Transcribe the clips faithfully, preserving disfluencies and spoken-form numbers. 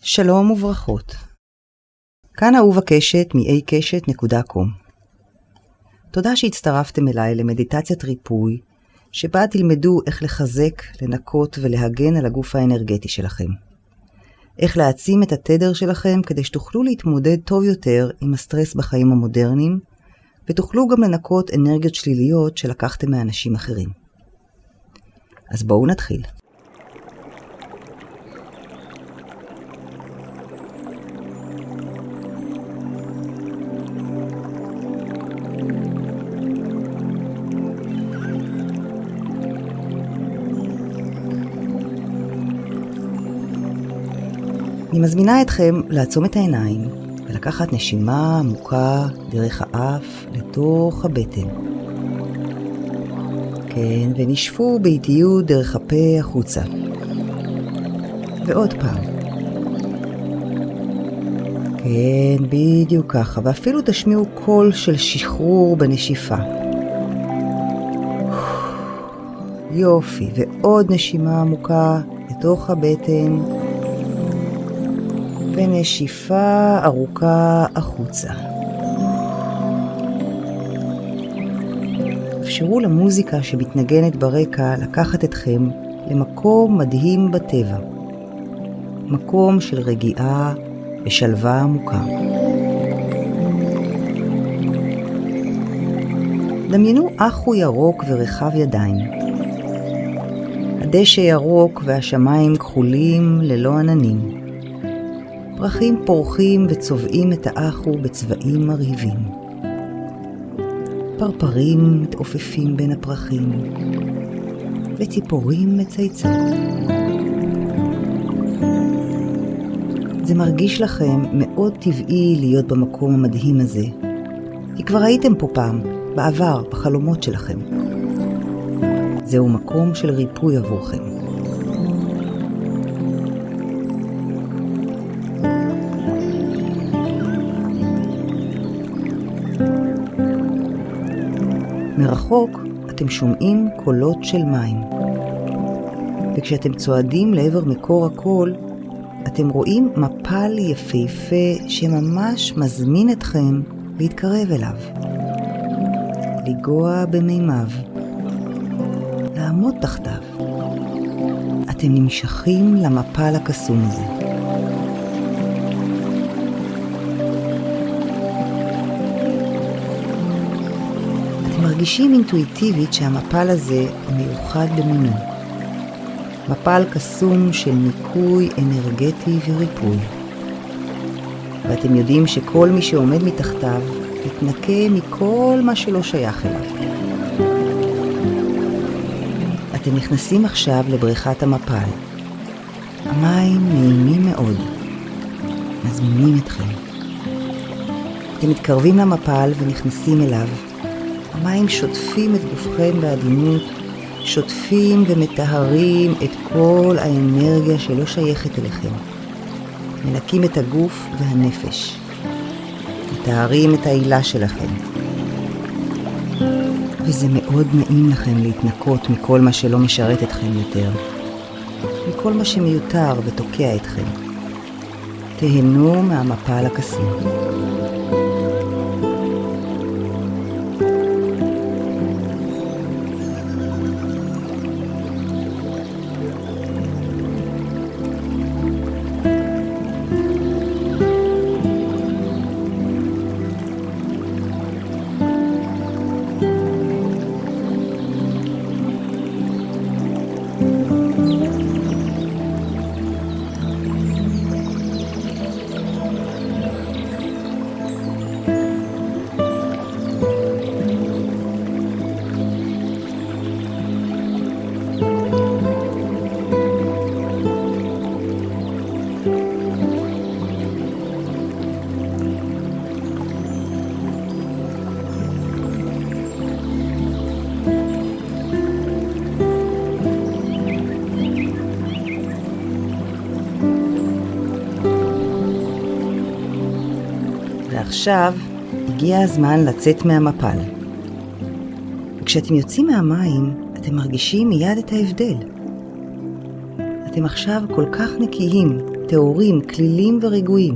שלום וברכות. כאן אהובה קשת מ-איי קשת נקודה קום. תודה שהצטרפתם אליי למדיטציית ריפוי, שבה תלמדו איך לחזק, לנקות ולהגן על הגוף האנרגטי שלכם. איך להעצים את התדר שלכם כדי שתוכלו להתמודד טוב יותר עם הסטרס בחיים המודרניים, ותוכלו גם לנקות אנרגיות שליליות שלקחתם מאנשים אחרים. אז בואו נתחיל. אני מזמינה אתכם לעצום את העיניים ולקחת נשימה עמוקה דרך האף לתוך הבטן. כן, ונשפו באיטיות דרך הפה החוצה. ועוד פעם. כן, בדיוק ככה, ואפילו תשמיעו קול של שחרור בנשיפה. יופי, ועוד נשימה עמוקה לתוך הבטן. ונשיפה ארוכה החוצה. אפשרו למוזיקה שמתנגנת ברקע לקחת אתכם למקום מדהים בטבע. מקום של רגיעה ושלווה עמוקה. דמיינו אחו ירוק ורחב ידיים. הדשא ירוק והשמיים כחולים ללא עננים. פרחים פורחים וצובעים את האחו בצבעים מרהיבים. פרפרים מתעופפים בין הפרחים, וציפורים מצייצות. זה מרגיש לכם מאוד טבעי להיות במקום המדהים הזה, כי כבר הייתם פה פעם, בעבר, בחלומות שלכם. זהו מקום של ריפוי עבורכם. מרחוק אתם שומעים קולות של מים. וכשאתם צועדים לעבר מקור הקול, אתם רואים מפל יפהפה שממש מזמין אתכם להתקרב אליו. לגוע במימיו. לעמוד תחתיו. אתם נמשכים למפל הקסום הזה. מרגישים אינטואיטיבית שהמפל הזה מיוחד במינו. מפל קסום של ניקוי אנרגטי וריפוי. ואתם יודעים שכל מי שעומד מתחתיו מתנקה מכל מה שלא שייך אליו. אתם נכנסים עכשיו לבריכת המפל. המים נעימים מאוד. מזמינים אתכם. אתם מתקרבים למפל ונכנסים אליו. המים שוטפים את גופכם בעדינות, שוטפים ומטהרים את כל האנרגיה שלא שייכת אליכם. מנקים את הגוף והנפש. מטהרים את העילה שלכם. וזה מאוד נעים לכם להתנקות מכל מה שלא משרת אתכם יותר. מכל מה שמיותר ותוקע אתכם. תהנו מהמפל הקסום. ועכשיו הגיע הזמן לצאת מהמפל. וכשאתם יוצאים מהמים, אתם מרגישים מיד את ההבדל. אתם עכשיו כל כך נקיים, טהורים, כלילים ורגועים.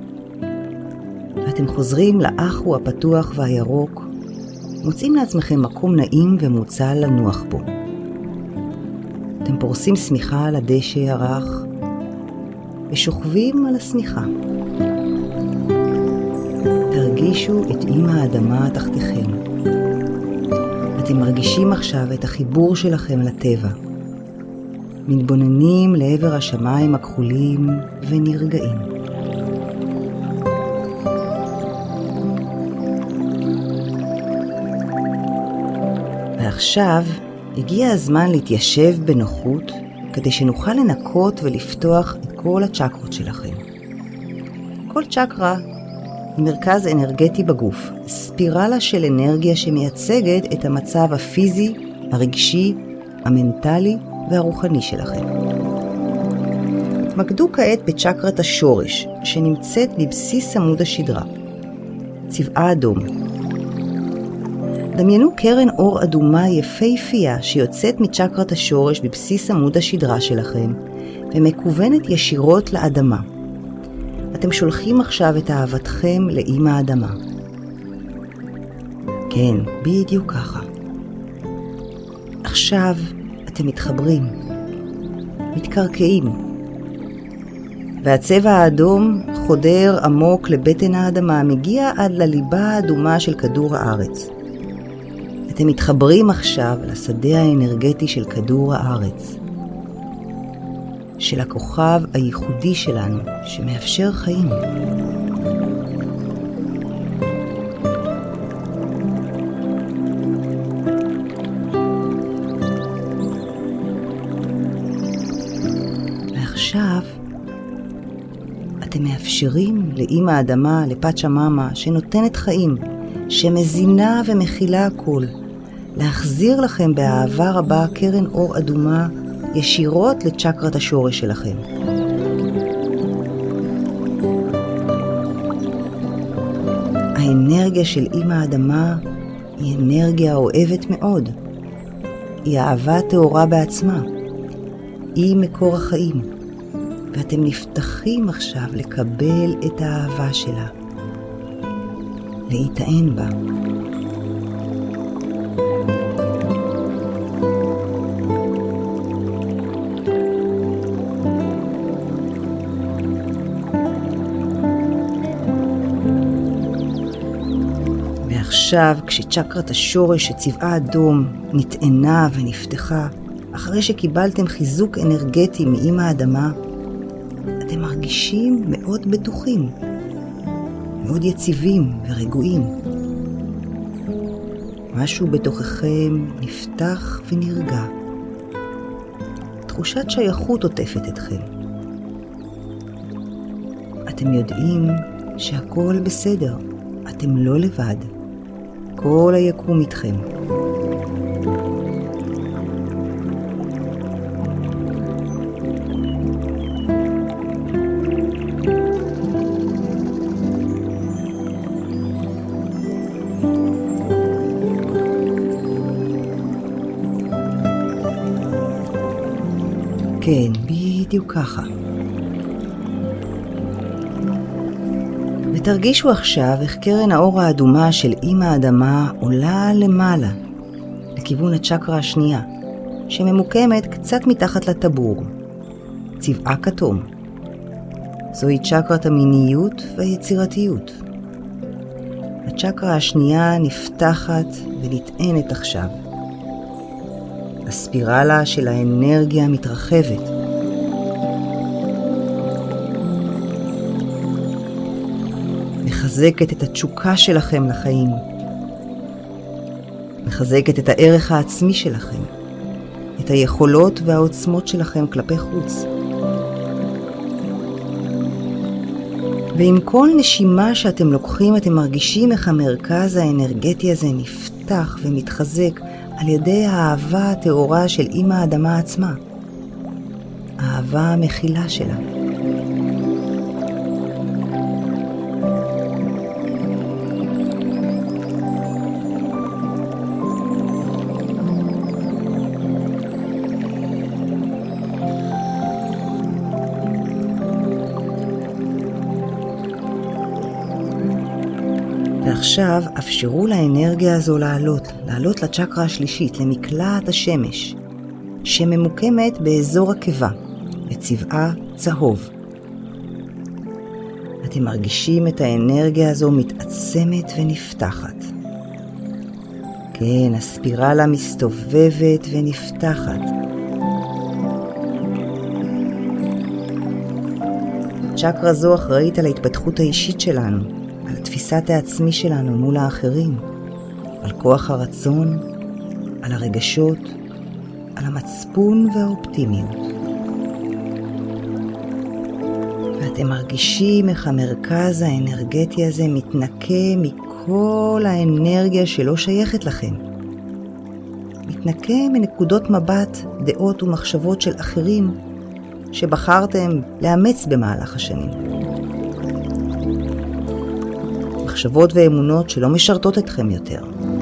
ואתם חוזרים לאחו הפתוח והירוק, מוצאים לעצמכם מקום נעים ומוצל לנוח בו. אתם פורסים שמיכה על הדשא הרך, ושוכבים על השמיכה. תרגישו את אמא האדמה תחתיכם. אתם מרגישים עכשיו את החיבור שלכם לטבע. מתבוננים לעבר השמיים הכחולים ונרגעים. ועכשיו הגיע הזמן להתיישב בנוחות כדי שנוכל לנקות ולפתוח את כל הצ'קרות שלכם. כל צ'קרה היא מרכז אנרגטי בגוף, ספירלה של אנרגיה שמייצגת את המצב הפיזי, הרגשי, המנטלי והרוחני שלכם. תמקדו כעת בצ'קרת השורש שנמצאת בבסיס עמוד השדרה, צבעה אדום. דמיינו קרן אור אדומה יפהפייה שיוצאת מצ'קרת השורש בבסיס עמוד השדרה שלכם ומכוונת ישירות לאדמה. אתם שולחים עכשיו את אהבתכם לאמא האדמה. כן, בדיוק ככה. עכשיו אתם מתחברים, מתקרקעים. והצבע האדום חודר עמוק לבטן האדמה, מגיע עד לליבה האדומה של כדור הארץ. אתם מתחברים עכשיו לשדה האנרגטי של כדור הארץ, של הכוכב הייחודי שלנו שמאפשר חיים. ועכשיו אתם מאפשרים לאמא האדמה, לפצ'מאמה, שנותנת חיים, שמזינה ומכילה הכל, להחזיר לכם באהבה רבה קרן אור אדומה ישירות לצ'קרת השורש שלכם. האנרגיה של אמא האדמה היא אנרגיה אוהבת מאוד. היא אהבה טהורה בעצמה. היא מקור החיים. ואתם נפתחים עכשיו לקבל את האהבה שלה. להיטען בה. ועכשיו, כשצ'קרת השורש שצבעה אדום נטענה ונפתחה, אחרי שקיבלתם חיזוק אנרגטי מאמא האדמה, אתם מרגישים מאוד בטוחים, מאוד יציבים ורגועים. משהו בתוככם נפתח ונרגע. תחושת שייכות עוטפת אתכם. אתם יודעים שהכל בסדר, אתם לא לבד. כל היקום איתכם. כן, בדיוק ככה. ותרגישו עכשיו איך קרן האור האדומה של אמא האדמה עולה למעלה, לכיוון הצ'קרה השנייה, שממוקמת קצת מתחת לטבור, צבעה כתום. זוהי צ'קרת המיניות והיצירתיות. הצ'קרה השנייה נפתחת ונטענת עכשיו. הספירלה של האנרגיה מתרחבת. מחזקת את התשוקה שלכם לחיים. מחזקת את הערך העצמי שלכם. את היכולות והעוצמות שלכם כלפי חוץ. ועם כל נשימה שאתם לוקחים, אתם מרגישים איך המרכז האנרגטי הזה נפתח ומתחזק על ידי האהבה הטהורה של אמא האדמה עצמה. האהבה המכילה שלה. ועכשיו אפשרו לאנרגיה הזו לעלות, לעלות לצ'קרה השלישית, למקלעת השמש, שממוקמת באזור הקיבה, בצבעה צהוב. אתם מרגישים את האנרגיה הזו מתעצמת ונפתחת. כן, הספירלה מסתובבת ונפתחת. צ'קרה זו אחראית על ההתפתחות האישית שלנו, על תפיסת העצמי שלנו מול האחרים, על כוח הרצון, על הרגשות, על המצפון והאופטימיות. ואתם מרגישים איך המרכז האנרגטי הזה מתנקה מכל האנרגיה שלא שייכת לכם. מתנקה מנקודות מבט, דעות ומחשבות של אחרים שבחרתם לאמץ במהלך השנים. מחשבות ואמונות שלא משרתות אתכם יותר.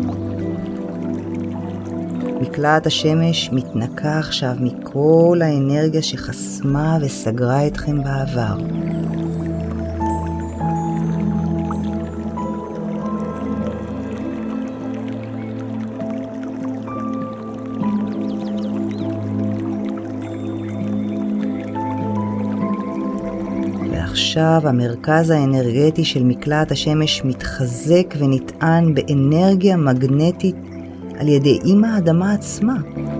מקלעת השמש מתנקה עכשיו מכל האנרגיה שחסמה וסגרה אתכם בעבר. ועכשיו המרכז האנרגטי של מקלעת השמש מתחזק ונטען באנרגיה מגנטית על ידי אמא האדמה עצמה.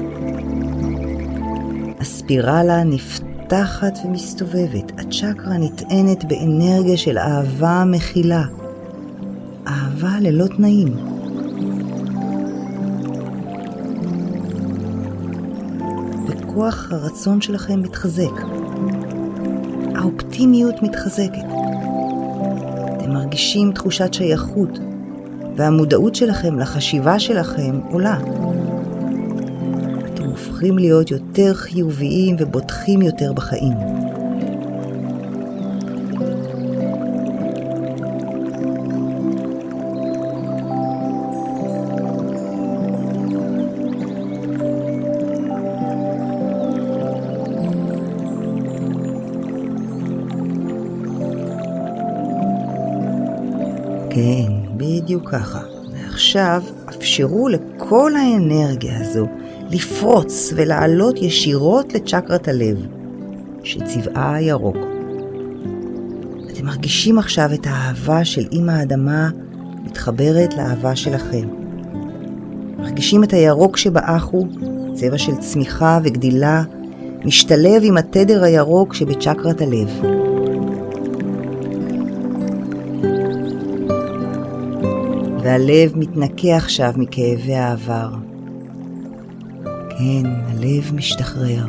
הספירלה נפתחת ומסתובבת, הצ'קרה נטענת באנרגיה של אהבה מכילה, אהבה ללא תנאים. וכוח הרצון שלכם מתחזק, האופטימיות מתחזקת, אתם מרגישים תחושת שייכות, והמודעות שלכם לחשיבה שלכם עולה. אתם הופכים להיות יותר חיוביים ובוטחים יותר בחיים. כן, בדיוק ככה. ועכשיו אפשרו לכל האנרגיה הזו לפרוץ ולעלות ישירות לצ'קרת הלב, שצבעה ירוק. אתם מרגישים עכשיו את האהבה של אמא האדמה מתחברת לאהבה שלכם. מרגישים את הירוק שבאחו, צבע של צמיחה וגדילה, משתלב עם התדר הירוק שבצ'קרת הלב. והלב מתנקה עכשיו מכאבי העבר. כן, הלב משתחרר.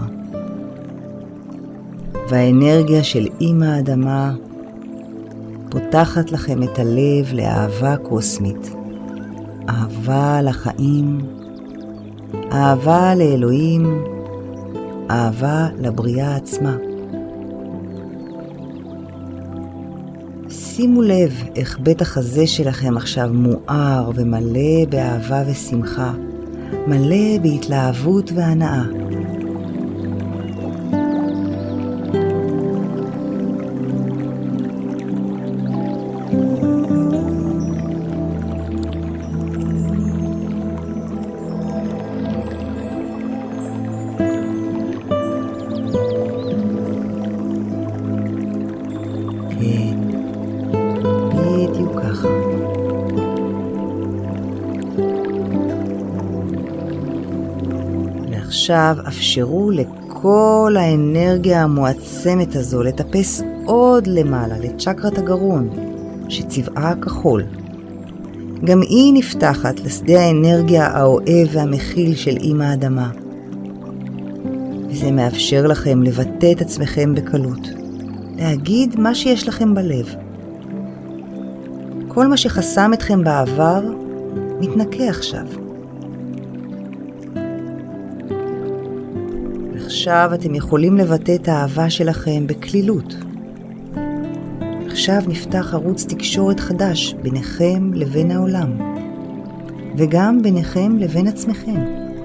והאנרגיה של אמא האדמה פותחת לכם את הלב לאהבה קוסמית. אהבה לחיים, אהבה לאלוהים, אהבה לבריאה עצמה. שימו לב איך בית החזה שלכם עכשיו מואר ומלא באהבה ושמחה, מלא בהתלהבות והנאה. כן. בדיוק ככה. ועכשיו אפשרו לכל האנרגיה המועצמת הזו לטפס עוד למעלה לצ'קרת הגרון, שצבעה כחול. גם היא נפתחת לשדה האנרגיה האוהב והמכיל של אמא האדמה. וזה מאפשר לכם לבטא את עצמכם בקלות, להגיד מה שיש לכם בלב. כל מה שחסם אתכם בעבר מתנקה עכשיו. ועכשיו אתם יכולים לבטא את האהבה שלכם בקלילות. עכשיו נפתח ערוץ תקשורת חדש ביניכם לבין העולם, וגם ביניכם לבין עצמכם.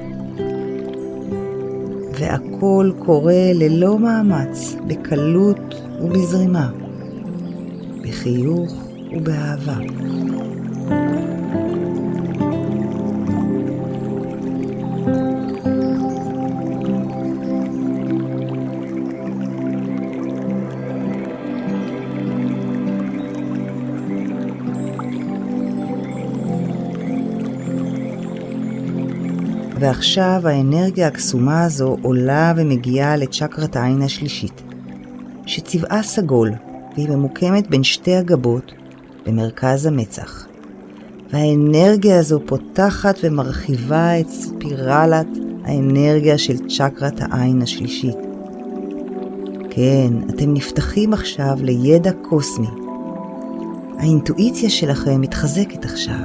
והכל קורה ללא מאמץ, בקלות ובזרימה, בחיוך ובאהבה. ועכשיו האנרגיה הקסומה הזו עולה ומגיעה לצ'קרת העין השלישית, שצבעה סגול, והיא ממוקמת בין שתי הגבות במרכז המצח. והאנרגיה הזו פותחת ומרחיבה את ספירלת האנרגיה של צ'קרת העין השלישית. כן, אתם נפתחים עכשיו לידע קוסמי. האינטואיציה שלכם מתחזקת עכשיו.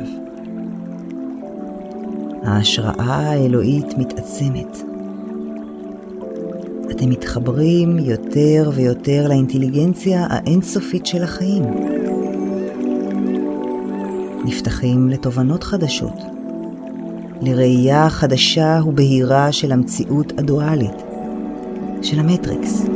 ההשראה האלוהית מתעצמת. אתם מתחברים יותר ויותר לאינטליגנציה האינסופית של החיים. נפתחים לתובנות חדשות, לראייה חדשה ובהירה של המציאות הדואלית, של המטריקס.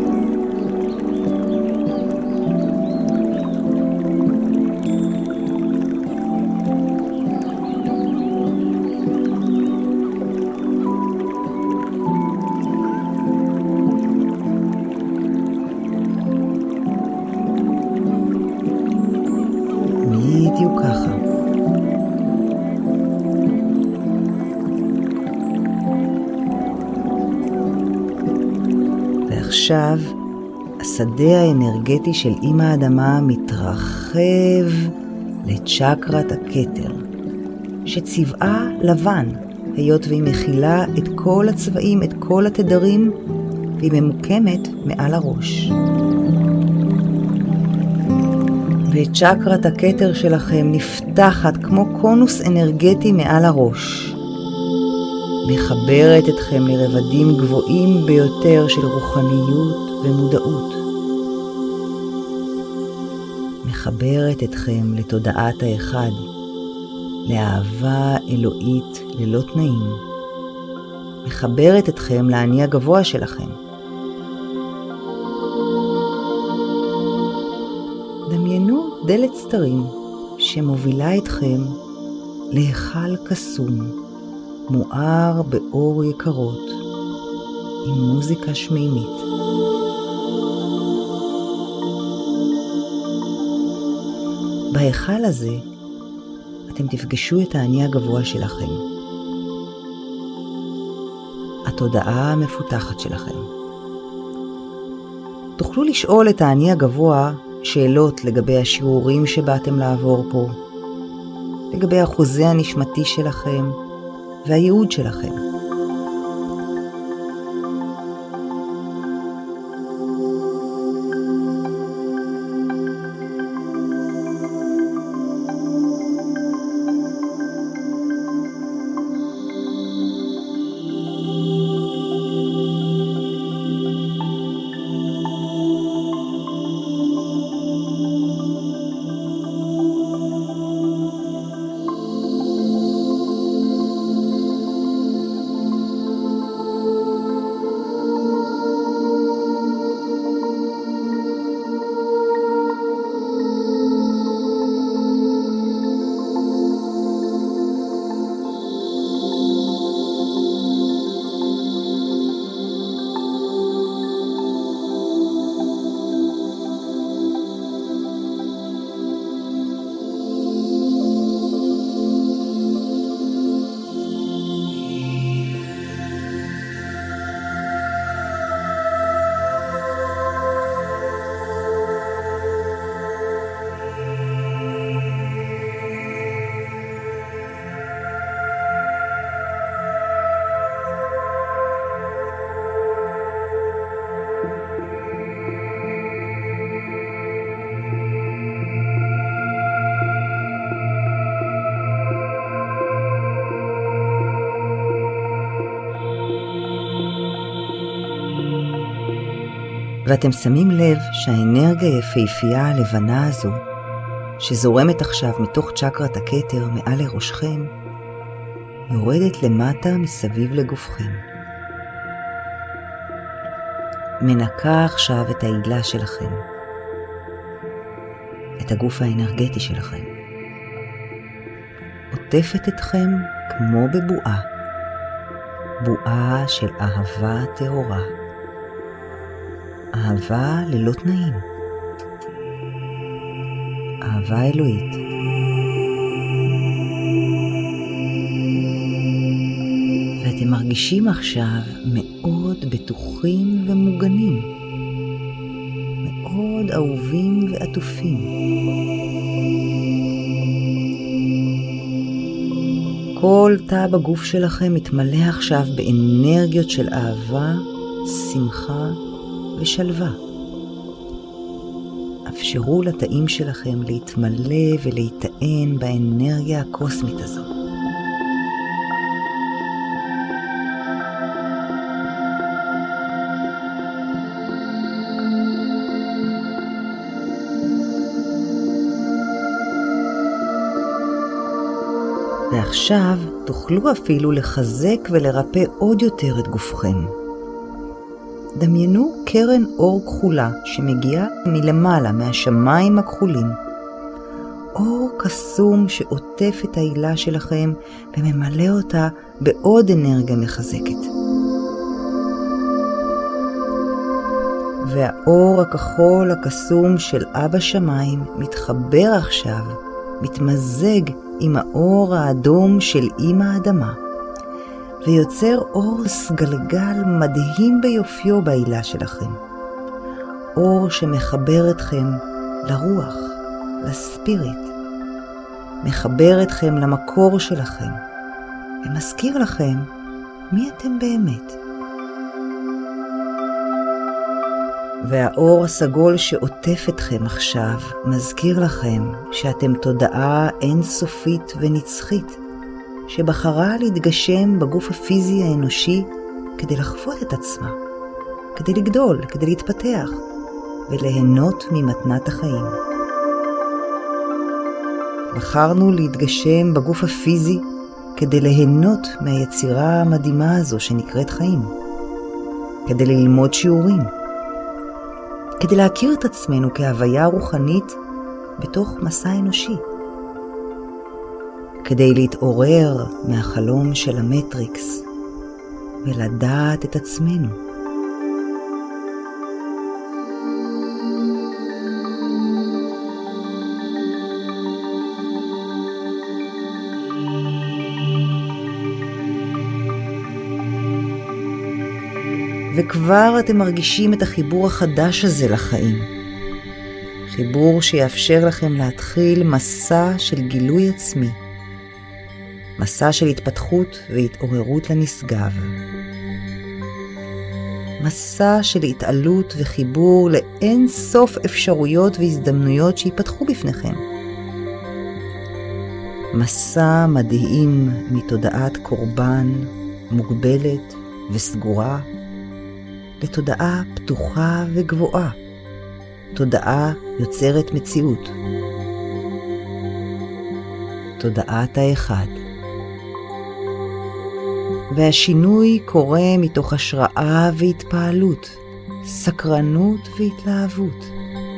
בדיוק ככה. ועכשיו השדה האנרגטי של אמא האדמה מתרחב לצ'קרת הכתר, שצבעה לבן, היות והיא מכילה את כל הצבעים, את כל התדרים, והיא ממוקמת מעל הראש. וצ'קרת הכתר שלכם נפתחת כמו קונוס אנרגטי מעל הראש. מחברת אתכם לרבדים גבוהים ביותר של רוחניות ומודעות. מחברת אתכם לתודעת האחד, לאהבה אלוהית ללא תנאים. מחברת אתכם לאני הגבוה שלכם. דמיינו דלת סתרים שמובילה אתכם להיכל קסום, מואר באור יקרות, עם מוזיקה שמימית. בהיכל הזה אתם תפגשו את האני הגבוה שלכם, התודעה המפותחת שלכם. תוכלו לשאול את האני הגבוה שאלות לגבי השיעורים שבאתם לעבור פה, לגבי החוזה הנשמתי שלכם והייעוד שלכם. ואתם שמים לב שהאנרגיה היפהפייה הלבנה הזו, שזורמת עכשיו מתוך צ'קרת הכתר מעל לראשכם, יורדת למטה מסביב לגופכם. מנקה עכשיו את העילה שלכם, את הגוף האנרגטי שלכם. שעוטפת אתכם כמו בבועה, בועה של אהבה טהורה, אהבה ללא תנאים, אהבה אלוהית. ואתם מרגישים עכשיו מאוד בטוחים ומוגנים, מאוד אהובים ועטופים. כל תא בגוף שלכם מתמלא עכשיו באנרגיות של אהבה, שמחה ושלווה. אפשרו לתאים שלכם להתמלא ולהיטען באנרגיה הקוסמית הזו. ועכשיו תוכלו אפילו לחזק ולרפא עוד יותר את גופכם. דמיינו קרן אור כחולה שמגיעה מלמעלה מהשמיים הכחולים. אור קסום שעוטף את העילה שלכם וממלא אותה בעוד אנרגיה מחזקת. והאור הכחול הקסום של אבא שמיים מתחבר עכשיו, מתמזג עם האור האדום של אמא האדמה, ויוצר אור סגלגל מדהים ביופיו בעילה שלכם. אור שמחבר אתכם לרוח, לספיריט, מחבר אתכם למקור שלכם, ומזכיר לכם מי אתם באמת. והאור הסגול שעוטף אתכם עכשיו מזכיר לכם שאתם תודעה אינסופית ונצחית, שבחרה להתגשם בגוף הפיזי האנושי כדי לחוות את עצמה, כדי לגדול, כדי להתפתח וליהנות ממתנת החיים. בחרנו להתגשם בגוף הפיזי כדי ליהנות מהיצירה המדהימה הזו שנקראת חיים, כדי ללמוד שיעורים, כדי להכיר את עצמנו כהוויה רוחנית בתוך מסע אנושי, כדי להתעורר מהחלום של המטריקס ולדעת את עצמנו. וכבר אתם מרגישים את החיבור החדש הזה לחיים. חיבור שיאפשר לכם להתחיל מסע של גילוי עצמי. מסע של התפתחות והתעוררות לנשגב. מסע של התעלות וחיבור לאין סוף אפשרויות והזדמנויות שיפתחו בפניכם. מסע מדהים מתודעת קורבן, מוגבלת וסגורה, לתודעה פתוחה וגבוהה, תודעה יוצרת מציאות, תודעת האחד. והשינוי קורה מתוך השראה והתפעלות, סקרנות והתלהבות.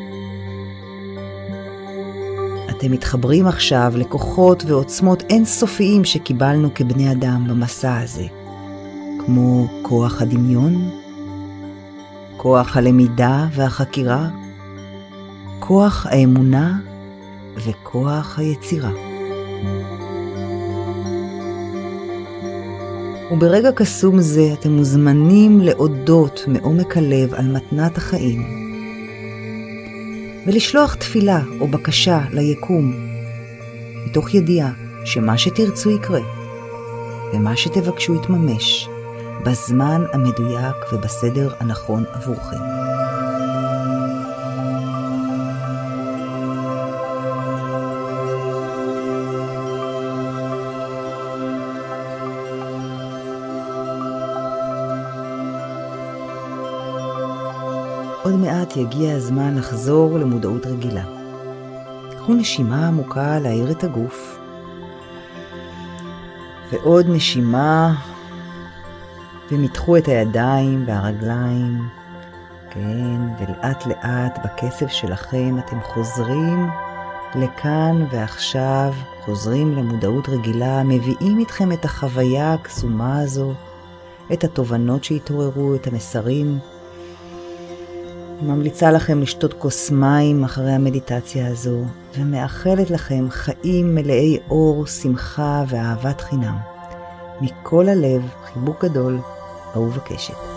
אתם מתחברים עכשיו לכוחות ועוצמות אינסופיים שקיבלנו כבני אדם במסע הזה, כמו כוח הדמיון, כוח הלמידה והחקירה, כוח האמונה וכוח היצירה. וברגע קסום זה אתם מוזמנים להודות מעומק הלב על מתנת החיים, ולשלוח תפילה או בקשה ליקום, מתוך ידיעה שמה שתרצו יקרה, ומה שתבקשו יתממש, בזמן המדויק ובסדר הנכון עבורכם. עוד מעט יגיע הזמן לחזור למודעות רגילה. קחו נשימה עמוקה להאיר את הגוף, ועוד נשימה, ומתחו את הידיים והרגליים, כן, ולאט לאט בקצב שלכם אתם חוזרים לכאן ועכשיו חוזרים למודעות רגילה, מביאים איתכם את החוויה הקסומה הזו, את התובנות שהתעוררו, את המסרים. ממליצה לכם לשתות כוס מים אחרי המדיטציה הזו, ומאחלת לכם חיים מלאי אור, שמחה ואהבת חינם. מכל הלב, חיבוק גדול, אהובה קשת.